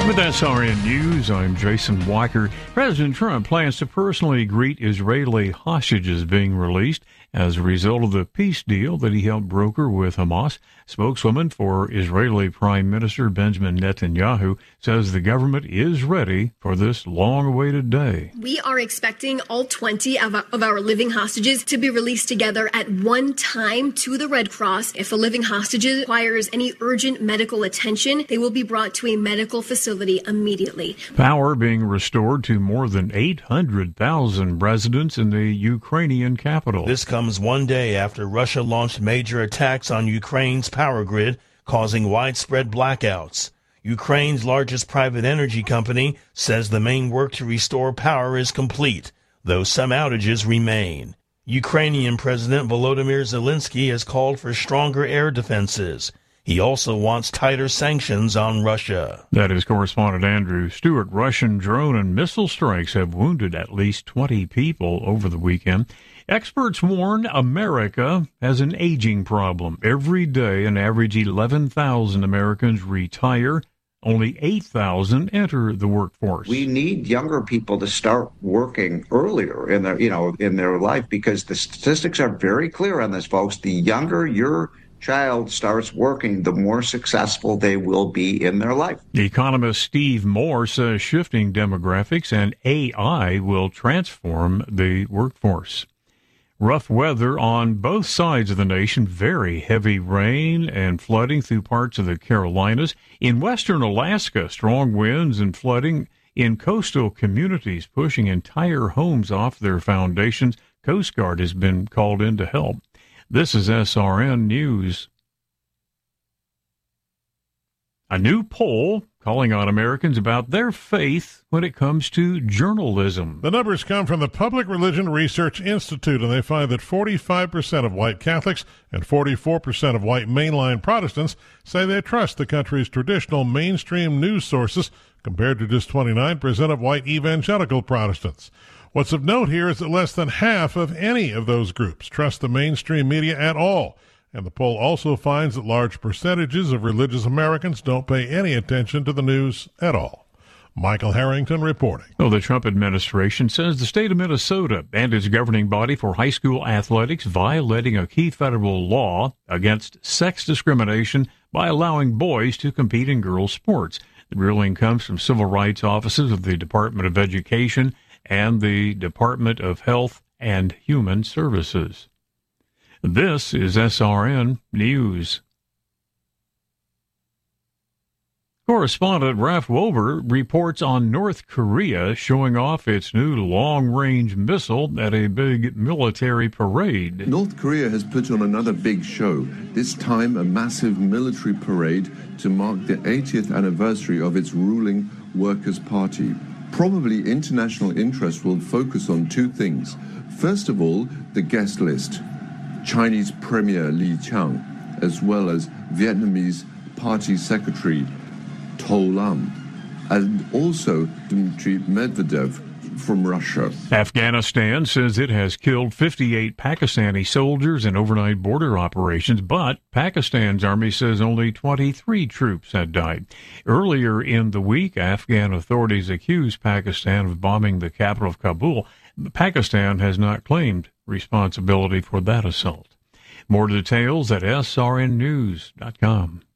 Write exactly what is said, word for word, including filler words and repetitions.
With S R N News, I'm Jason Weicker. President Trump plans to personally greet Israeli hostages being released as a result of the peace deal that he helped broker with Hamas. Spokeswoman for Israeli Prime Minister Benjamin Netanyahu says the government is ready for this long-awaited day. We are expecting all twenty of our, of our living hostages to be released together at one time to the Red Cross. If a living hostage requires any urgent medical attention, they will be brought to a medical facility immediately. Power being restored to more than eight hundred thousand residents in the Ukrainian capital. This comes one day after Russia launched major attacks on Ukraine's power grid, causing widespread blackouts. Ukraine's largest private energy company says the main work to restore power is complete, though some outages remain. Ukrainian President Volodymyr Zelensky has called for stronger air defenses. He also wants tighter sanctions on Russia. That is correspondent Andrew Stewart. Russian drone and missile strikes have wounded at least twenty people over the weekend. Experts warn America has an aging problem. Every day, an average eleven thousand Americans retire. Only eight thousand enter the workforce. We need younger people to start working earlier in their, you know, in their life, because the statistics are very clear on this, folks. The younger your child starts working, the more successful they will be in their life. The economist Steve Moore says shifting demographics and A I will transform the workforce. Rough weather on both sides of the nation, very heavy rain and flooding through parts of the Carolinas. In western Alaska, strong winds and flooding in coastal communities, pushing entire homes off their foundations. Coast Guard has been called in to help. This is S R N News. A new poll calling on Americans about their faith when it comes to journalism. The numbers come from the Public Religion Research Institute, and they find that forty-five percent of white Catholics and forty-four percent of white mainline Protestants say they trust the country's traditional mainstream news sources, compared to just twenty-nine percent of white evangelical Protestants. What's of note here is that less than half of any of those groups trust the mainstream media at all. And the poll also finds that large percentages of religious Americans don't pay any attention to the news at all. Michael Harrington reporting. Well, the Trump administration says the state of Minnesota and its governing body for high school athletics violating a key federal law against sex discrimination by allowing boys to compete in girls' sports. The ruling comes from civil rights offices of the Department of Education and the Department of Health and Human Services. This is S R N News. Correspondent Ralph Wolver reports on North Korea showing off its new long-range missile at a big military parade. North Korea has put on another big show, this time a massive military parade to mark the eightieth anniversary of its ruling Workers' Party. Probably international interest will focus on two things. First of all, the guest list. Chinese Premier Li Qiang, as well as Vietnamese Party Secretary To Lam, and also Dmitry Medvedev from Russia. Afghanistan says it has killed fifty-eight Pakistani soldiers in overnight border operations, but Pakistan's army says only twenty-three troops had died. Earlier in the week, Afghan authorities accused Pakistan of bombing the capital of Kabul. Pakistan has not claimed responsibility for that assault. More details at S R N news dot com.